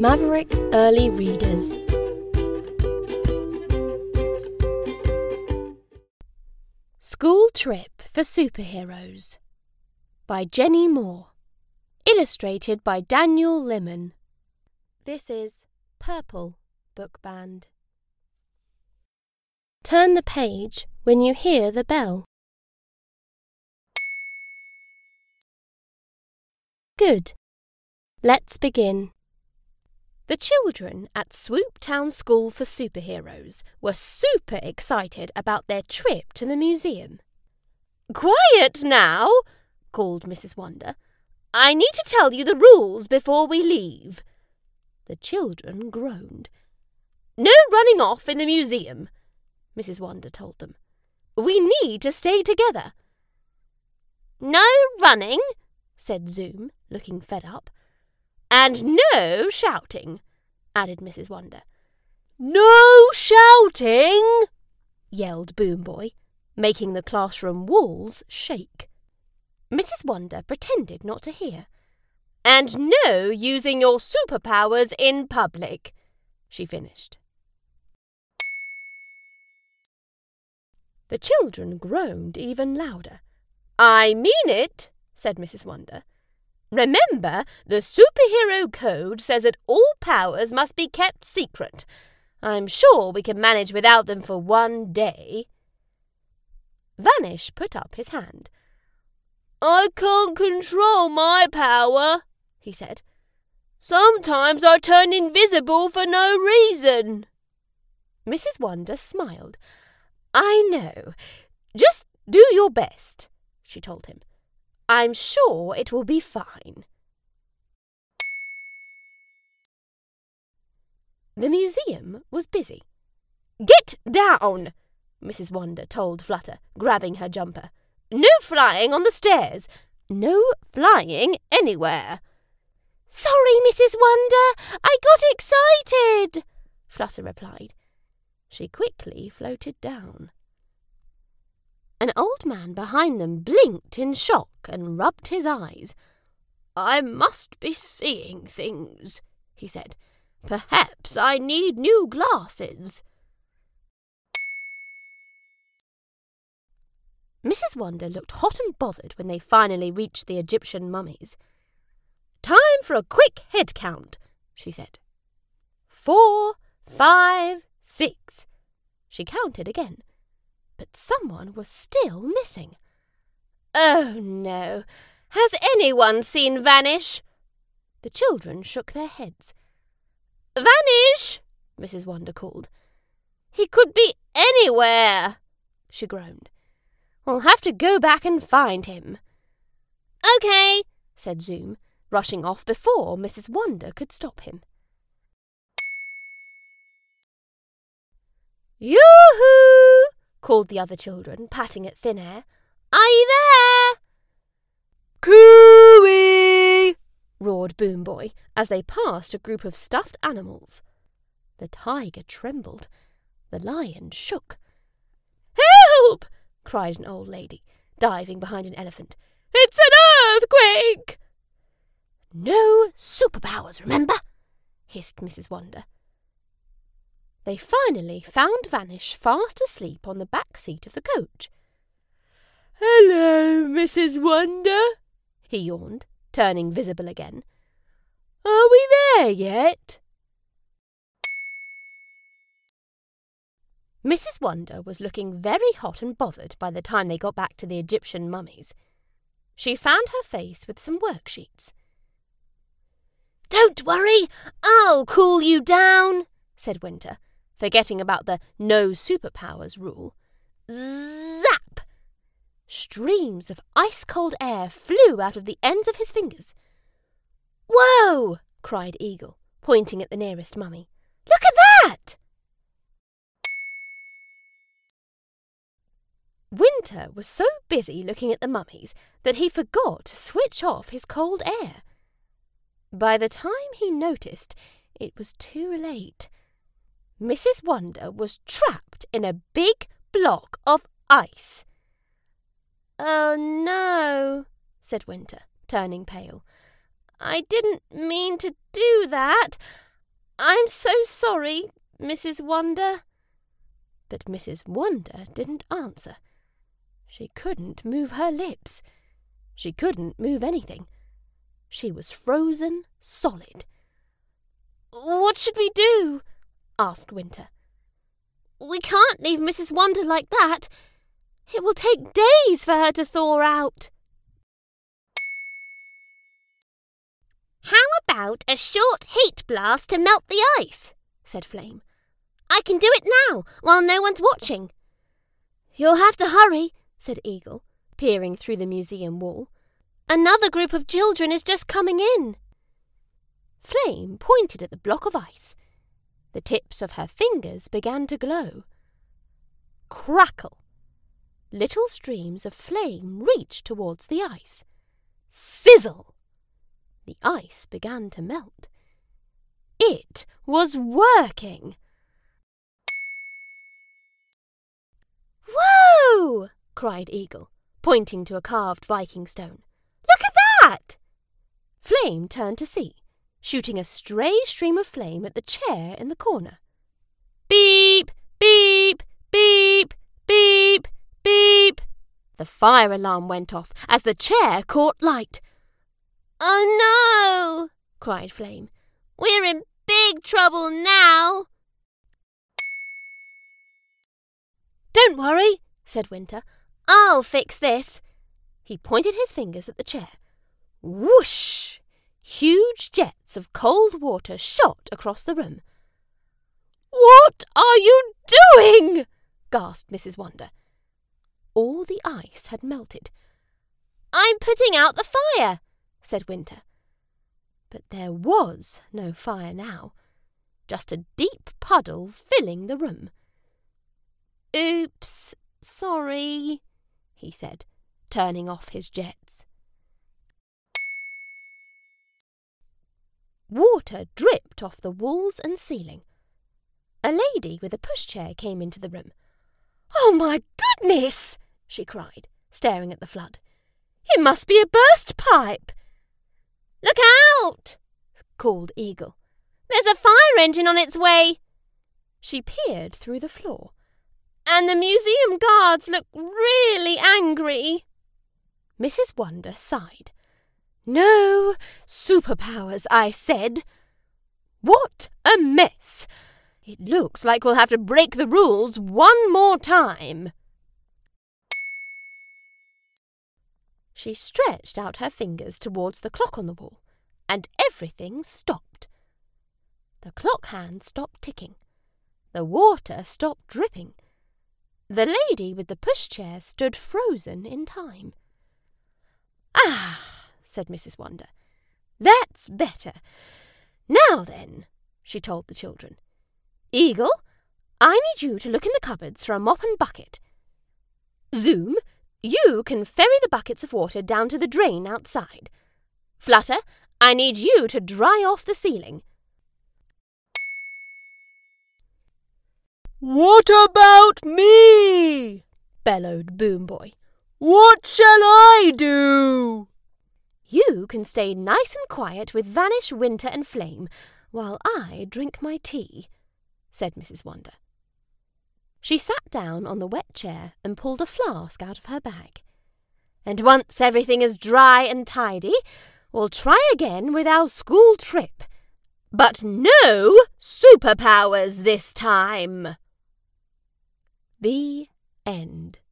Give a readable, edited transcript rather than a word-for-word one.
Maverick Early Readers. School Trip for Superheroes by Jenny Moore. Illustrated by Daniel Limon. This is Purple Book Band. Turn the page when you hear the bell. Good. Let's begin. The children at Swooptown School for Superheroes were super excited about their trip to the museum. "Quiet now," called Mrs. Wonder. "I need to tell you the rules before we leave." The children groaned. "No running off in the museum," Mrs. Wonder told them. "We need to stay together." "No running," said Zoom, looking fed up. "And no shouting," added Mrs. Wonder. "No shouting!" yelled Boom Boy, making the classroom walls shake. Mrs. Wonder pretended not to hear. "And no using your superpowers in public," she finished. The children groaned even louder. "I mean it," said Mrs. Wonder. "Remember, the superhero code says that all powers must be kept secret. I'm sure we can manage without them for one day." Vanish put up his hand. "I can't control my power," he said. "Sometimes I turn invisible for no reason." Mrs. Wonder smiled. "I know. Just do your best," she told him. "I'm sure it will be fine." The museum was busy. "Get down," Mrs. Wonder told Flutter, grabbing her jumper. "No flying on the stairs. No flying anywhere." "Sorry, Mrs. Wonder, I got excited," Flutter replied. She quickly floated down. An old man behind them blinked in shock and rubbed his eyes. "I must be seeing things," he said. "Perhaps I need new glasses." Mrs. Wonder looked hot and bothered when they finally reached the Egyptian mummies. "Time for a quick head count," she said. 4, 5, 6. She counted again. But someone was still missing. "Oh, no. Has anyone seen Vanish?" The children shook their heads. "Vanish!" Mrs. Wonder called. "He could be anywhere," she groaned. "We'll have to go back and find him." "Okay," said Zoom, rushing off before Mrs. Wonder could stop him. "Yoo-hoo!" called the other children, patting at thin air. "Are you there?" "Cooey!" roared Boom Boy as they passed a group of stuffed animals. The tiger trembled. The lion shook. "Help!" cried an old lady, diving behind an elephant. "It's an earthquake!" "No superpowers, remember?" hissed Mrs. Wonder. They finally found Vanish fast asleep on the back seat of the coach. "Hello, Mrs. Wonder," he yawned, turning visible again. "Are we there yet?" Mrs. Wonder was looking very hot and bothered by the time they got back to the Egyptian mummies. She fanned her face with some worksheets. "Don't worry, I'll cool you down," said Winter, forgetting about the no superpowers rule. Zap! Streams of ice-cold air flew out of the ends of his fingers. "Whoa!" cried Eagle, pointing at the nearest mummy. "Look at that!" Winter was so busy looking at the mummies that he forgot to switch off his cold air. By the time he noticed, it was too late. Mrs. Wonder was trapped in a big block of ice. "Oh, no," said Winter, turning pale. "I didn't mean to do that. I'm so sorry, Mrs. Wonder. But Mrs. Wonder didn't answer. She couldn't move her lips. She couldn't move anything. She was frozen solid. What should we do? Asked Winter. We can't leave Mrs. Wonder like that. It will take days for her to thaw out. How about a short heat blast to melt the ice? Said Flame. I can do it now, while no one's watching. You'll have to hurry, said Eagle, peering through the museum wall. Another group of children is just coming in. Flame pointed at the block of ice. The tips of her fingers began to glow. Crackle! Little streams of flame reached towards the ice. Sizzle! The ice began to melt. It was working! Whoa! Cried Eagle, pointing to a carved Viking stone. Look at that! Flame turned to see, shooting a stray stream of flame at the chair in the corner. Beep! Beep! Beep! Beep! Beep! The fire alarm went off as the chair caught light. Oh no! Cried Flame. We're in big trouble now. Don't worry, said Winter. I'll fix this. He pointed his fingers at the chair. Whoosh! Huge jets of cold water shot across the room. What are you doing? Gasped Mrs. Wonder. All the ice had melted. I'm putting out the fire, said Winter. But there was no fire now, just a deep puddle filling the room. Oops, sorry, he said, turning off his jets. Water dripped off the walls and ceiling. A lady with a pushchair came into the room. Oh, my goodness! She cried, staring at the flood. It must be a burst pipe. Look out! Called Eagle. There's a fire engine on its way. She peered through the floor. And the museum guards look really angry. Mrs. Wonder sighed. No superpowers, I said. What a mess! It looks like we'll have to break the rules one more time. She stretched out her fingers towards the clock on the wall, and everything stopped. The clock hand stopped ticking. The water stopped dripping. The lady with the pushchair stood frozen in time. Ah, said Mrs. Wonder. That's better. Now then, she told the children. Eagle, I need you to look in the cupboards for a mop and bucket. Zoom, you can ferry the buckets of water down to the drain outside. Flutter, I need you to dry off the ceiling. What about me? Bellowed Boom Boy. What shall I do? You can stay nice and quiet with Vanish, Winter and Flame while I drink my tea, said Mrs. Wonder. She sat down on the wet chair and pulled a flask out of her bag. And once everything is dry and tidy, we'll try again with our school trip. But no superpowers this time. The end.